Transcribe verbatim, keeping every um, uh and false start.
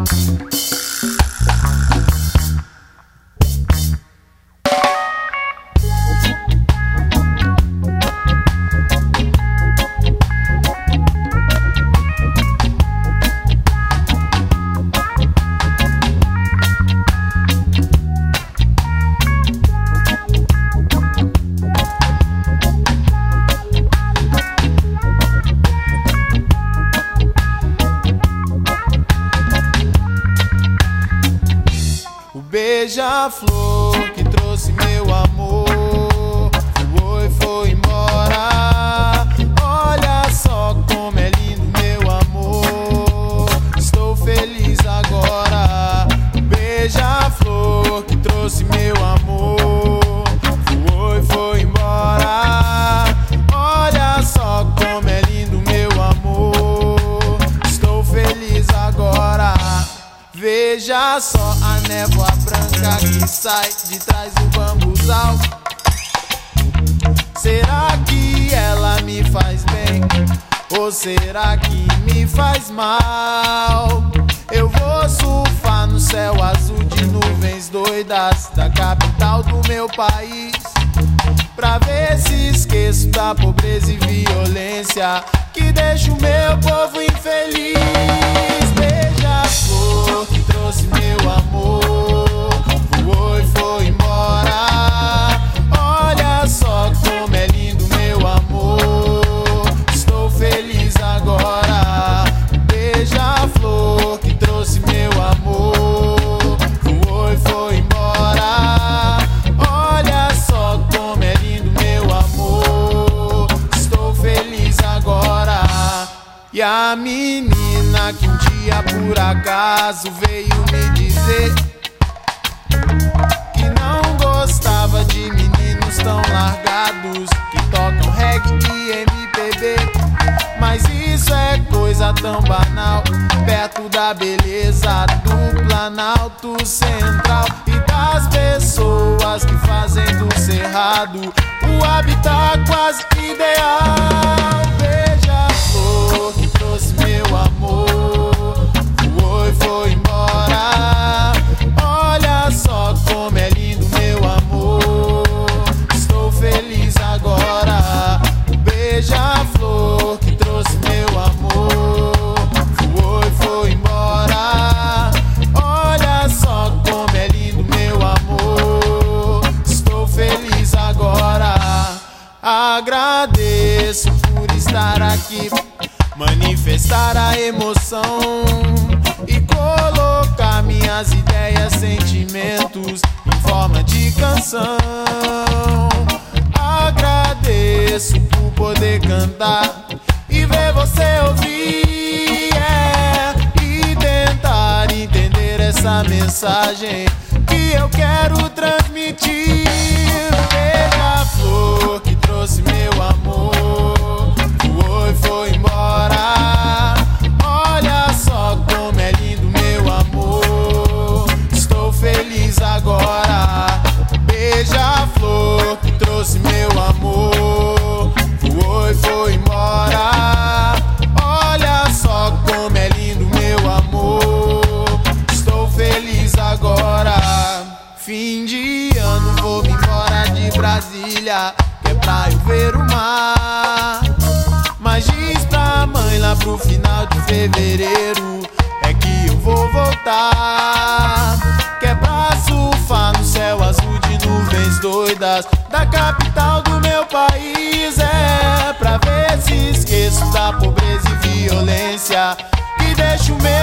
Beija-flor que trouxe meu amor voou e foi embora. Olha só como é lindo meu amor, estou feliz agora. Beija-flor que trouxe meu amor voou e foi embora. Olha só como é lindo meu amor, estou feliz agora. Veja só a névoa branca que sai de trás do bambuzal. Será que ela me faz bem? Ou será que me faz mal? Eu vou surfar no céu azul de nuvens doidas da capital do meu país, pra ver se esqueço da pobreza e violência que deixa o meu povo infeliz. Beija-flor que trouxe meu amor voou e foi embora. Olha só como é lindo meu amor, estou feliz agora. Beija-flor que trouxe meu amor voou e foi embora. Olha só como é lindo meu amor, estou feliz agora. E a menina que um dia por acaso veio me dizer que não gostava de meninos tão largados que tocam reggae e M P B, mas isso é coisa tão banal perto da beleza do Planalto Central e das pessoas que fazem do cerrado o habitat quase ideal. Beija-flor que trouxe meu amor voou e foi embora. Olha só como é lindo meu amor, estou feliz agora. Beija-flor que trouxe meu amor voou e foi embora. Olha só como é lindo meu amor, estou feliz agora. Agradeço por estar aqui, manifestar a emoção e colocar minhas ideias, sentimentos em forma de canção. Agradeço por poder cantar e ver você ouvir, yeah, e tentar entender essa mensagem que eu quero transmitir. Beija-flor que trouxe meu amor voou e foi embora. Olha só como é lindo meu amor, estou feliz agora. Beija-flor que trouxe meu amor voou e foi embora. Olha só como é lindo meu amor, estou feliz agora. Fim de ano vou me embora de Brasília, que é pra eu ver o mar. Mas diz pra mãe lá pro final de fevereiro é que eu vou voltar, que é pra surfar no céu azul de nuvens doidas da capital do meu país. É pra ver se esqueço da pobreza e violência que deixa o meu